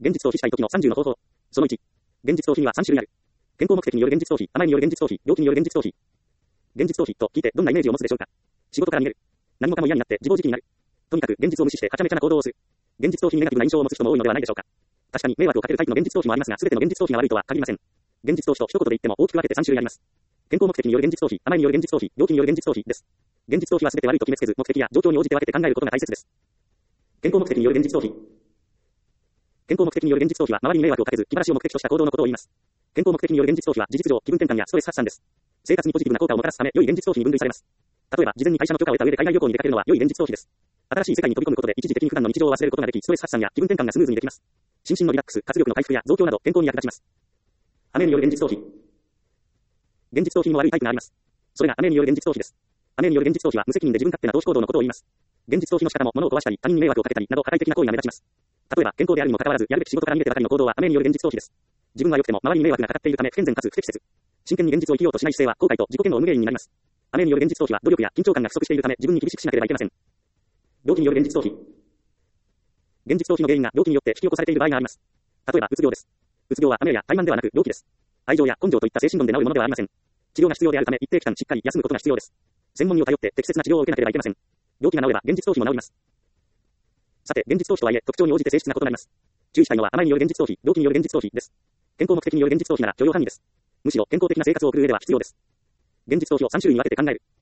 現実逃避したい時の30の方法。その1。現実逃避には3種類ある。健康目的による現実逃避、甘えによる現実逃避、病気による現実逃避。現実逃避と聞いてどんなイメージを持つでしょうか。仕事から逃げる。何もかも嫌になって自暴自棄になる。とにかく現実を無視してはちゃめちゃな行動をする。現実逃避にネガティブな印象を持つ人も多いのではないでしょうか。確かに迷惑をかけるタイプの現実逃避もありますが、全ての現実逃避が悪いとは限りません。現実逃避と一言で言っても大きく分けて3種類あります。健康目的による現実逃避、甘えによる現実逃避、病気による現実逃避です。現実逃避は全て悪いと決めつけず、目的や状況に応じて分けて考えることが大切です。健康目的による現実逃避。健康目的による現実逃避は周りに迷惑をかけず、気晴らしを目的とした行動のことを言います。健康目的による現実逃避は事実上気分転換やストレス発散です。生活にポジティブな効果をもたらすため良い現実逃避に分類されます。例えば、事前に会社の許可を得た上で海外旅行に出かけるのは良い現実逃避です。新しい世界に飛び込むことで一時的に普段の日常を忘れることができ、ストレス発散や気分転換がスムーズにできます。心身のリラックス、活力の回復や増強など健康に役立ちます。雨による現実逃避。現実逃避にも悪いタイプがあります。それが雨による現実逃避です。雨による現実逃避は無責任で自分勝手な投資行動のことを言います。現実逃避の仕方も物を壊したり、他人に迷惑をかけたりなど破壊的な行為が目立ちます。例えば、健康であるにもかかわらず、やるべき仕事から逃げてばかりの行動は雨による現実逃避です。自分は良くても周りに迷惑がかかっているため不健全かつ不適切。真剣に現実を生きようとしない姿勢は後悔と自己嫌悪を生む原因になります。雨による現実逃避は努力や緊張感が不足しているため自分に厳しくしなければいけません。病気による現実逃避。現実逃避の原因が病気によって引き起こされている場合があります。例えば、うつ病です。うつ病は雨や怠慢ではなく病気です。愛情や根性といった精神論で治るものではありません。治療が必要であるため一定期間しっかり休むことが必要です。専門医を頼って適切な治療を受けなければいけません。病気が治れば現実逃避も治ります。さて、現実逃避とはいえ特徴に応じて性質が異なります。注意したいのは甘えによる現実逃避、病気による現実逃避です。健康目的による現実逃避なら許容範囲です。むしろ健康的な生活を送る上では必要です。現実逃避を3種類に分けて考える。